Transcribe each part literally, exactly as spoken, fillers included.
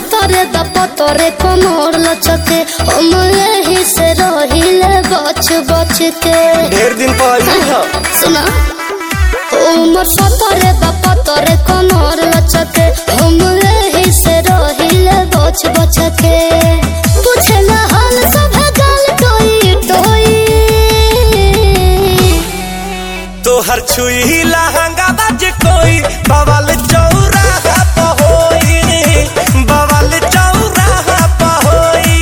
पतरे दपतरे कमर लचके हम यही से रहिले बच बच के। ढेर दिन पहले सुना उमर पतरे दपतरे कमर लचके हम यही से रहिले बच बच के। पूछला हाल सब गाल टोई टोई तोहर छुई लहंगा बाज कोई बवाल चौराहा पहोई बवाल चौराहा पहोई।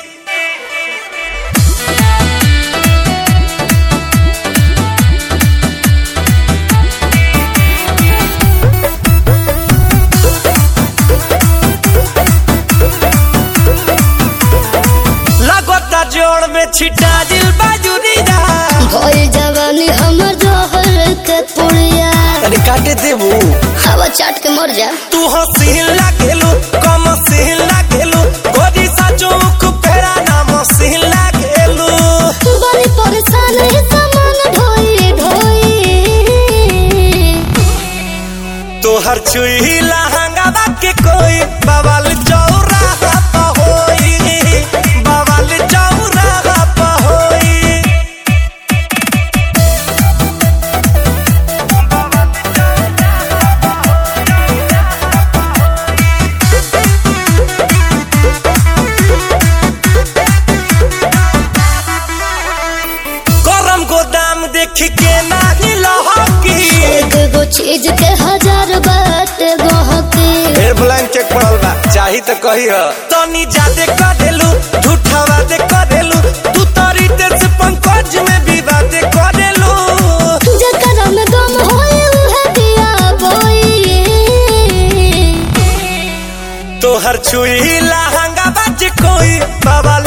लगता जोड़ में छिटा दिल बाजुरीरा भई जवानी हमर जोहर के पुड़िया। अरे काटे देबू हवा चाट के मर जा। तू हसीन लागेलू कम सीन लागेलू गोरी सा चौक फेरा नाम सीन लागेलू। बड़ी परेशान है सामान ढोई ढोई तोहर छुई लहंगा बाके कोई बवाल चौराहा पहोई बवाल चौराहा पहोई। गरम गोदाम देख के नाही लहकी एक गो चीज के हजार बात गहकी। ढेर ब्लैंक चेक पड़ल बा चाही तो कही ह तनी जादे करेलू झूठावा दे करेलू तू तरी देश पंकज में विवाद करेलू। जकरा में दम होए उहे दिया बोई तोहर छुई लहंगा बाज कोई बाबा